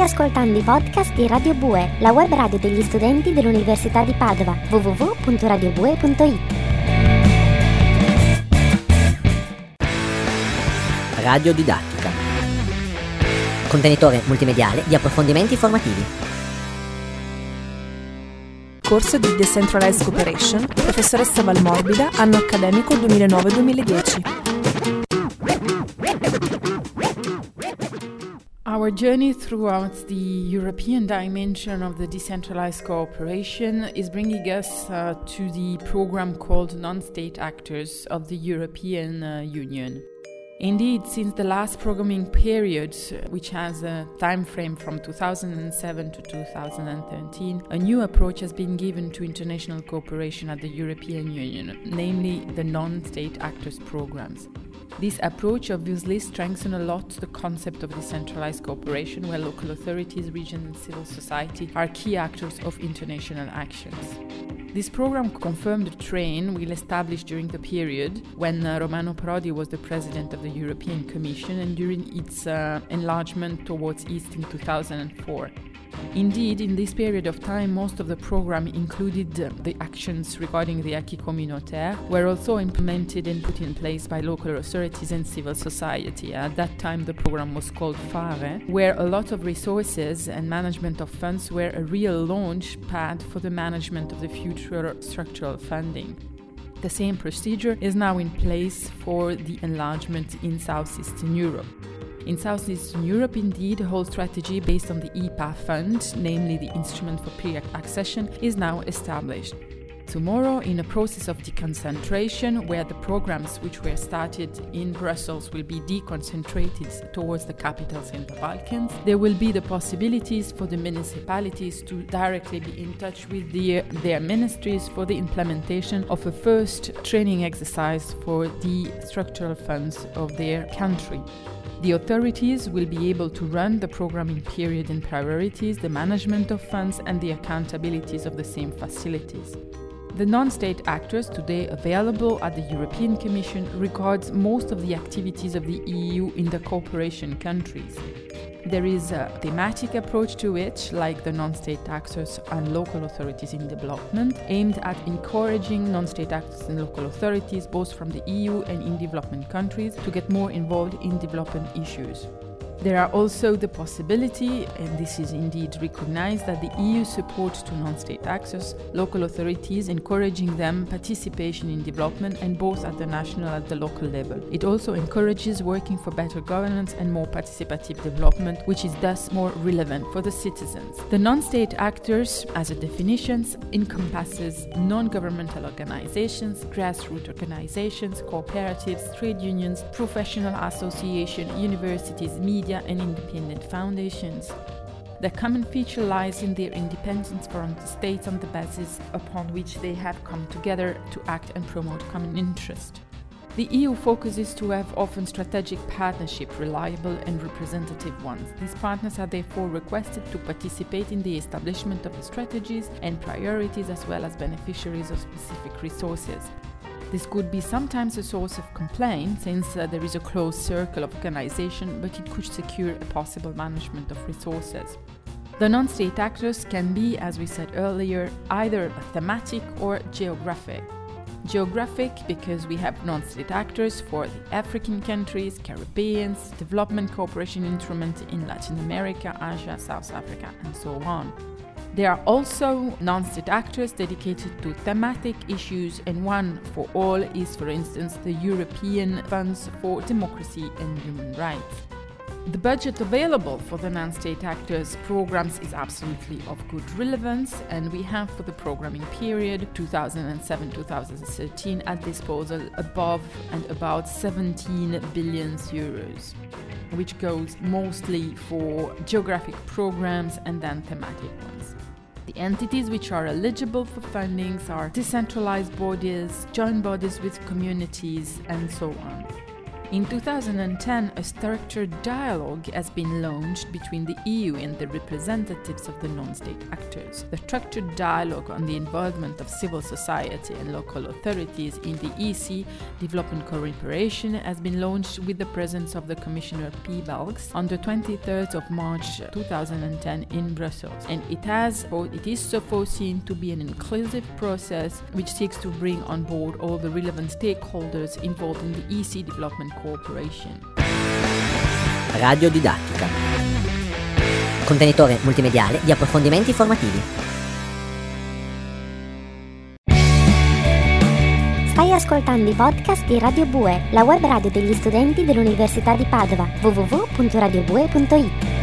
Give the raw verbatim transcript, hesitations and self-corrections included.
ascoltando i podcast di Radio Bue, la web radio degli studenti dell'Università di Padova, w w w punto radio bue punto i t. Radio Didattica. Contenitore multimediale di approfondimenti formativi. Corso di Decentralized Cooperation, professoressa Valmorbida, anno accademico duemilanove duemiladieci. Our journey throughout the European dimension of the decentralized cooperation is bringing us uh, to the program called Non-State Actors of the European uh, Union. Indeed, since the last programming period, which has a time frame from two thousand seven to two thousand thirteen, a new approach has been given to international cooperation at the European Union, namely the non-state actors programs. This approach obviously strengthens a lot the concept of decentralized cooperation, where local authorities, regions and civil society are key actors of international actions. This program confirmed the train we'll establish during the period when uh, Romano Prodi was the president of the European Commission and during its uh, enlargement towards East in two thousand four. Indeed, in this period of time, most of the program included uh, the actions regarding the acquis communautaire were also implemented and put in place by local authorities and civil society. At that time, the program was called FARE, where a lot of resources and management of funds were a real launch pad for the management of the future structural funding. The same procedure is now in place for the enlargement in Southeastern Europe. In Southeastern Europe, indeed, a whole strategy based on the I P A fund, namely the Instrument for Pre-Accession, is now established. Tomorrow, in a process of deconcentration, where the programs which were started in Brussels will be deconcentrated towards the capitals in the Balkans, there will be the possibilities for the municipalities to directly be in touch with the, their ministries for the implementation of a first training exercise for the structural funds of their country. The authorities will be able to run the programming period and priorities, the management of funds and the accountabilities of the same facilities. The non-state actors today available at the European Commission regards most of the activities of the E U in the cooperation countries. There is a thematic approach to it, like the non-state actors and local authorities in development, aimed at encouraging non-state actors and local authorities, both from the E U and in development countries, to get more involved in development issues. There are also the possibility, and this is indeed recognized, that the E U supports to non-state actors, local authorities, encouraging them participation in development and both at the national and the local level. It also encourages working for better governance and more participative development, which is thus more relevant for the citizens. The non-state actors, as a definition, encompasses non-governmental organizations, grassroots organizations, cooperatives, trade unions, professional associations, universities, media, and independent foundations. The common feature lies in their independence from the states on the basis upon which they have come together to act and promote common interest. The E U focuses to have often strategic partnership, reliable and representative ones. These partners are therefore requested to participate in the establishment of the strategies and priorities as well as beneficiaries of specific resources. This could be sometimes a source of complaint since uh, there is a closed circle of organization, but it could secure a possible management of resources. The non-state actors can be, as we said earlier, either thematic or geographic. Geographic because we have non-state actors for the African countries, Caribbean, development cooperation instruments in Latin America, Asia, South Africa, and so on. There are also non-state actors dedicated to thematic issues, and one for all is, for instance, the European Funds for Democracy and Human Rights. The budget available for the non-state actors programs is absolutely of good relevance, and we have for the programming period two thousand seven to two thousand thirteen at disposal above and about seventeen billion euros, which goes mostly for geographic programs and then thematic ones. The entities which are eligible for fundings are decentralized bodies, joint bodies with communities, and so on. In two thousand ten, a structured dialogue has been launched between the E U and the representatives of the non-state actors. The structured dialogue on the involvement of civil society and local authorities in the E C development cooperation has been launched with the presence of the Commissioner Piebalgs on the twenty-third of March two thousand ten in Brussels. And it has, or it is so foreseen to be an inclusive process which seeks to bring on board all the relevant stakeholders involved in the E C development cooperation. Radio Didattica. Contenitore multimediale di approfondimenti formativi. Stai ascoltando i podcast di Radio Bue, la web radio degli studenti dell'Università di Padova, w w w punto radio bue punto i t.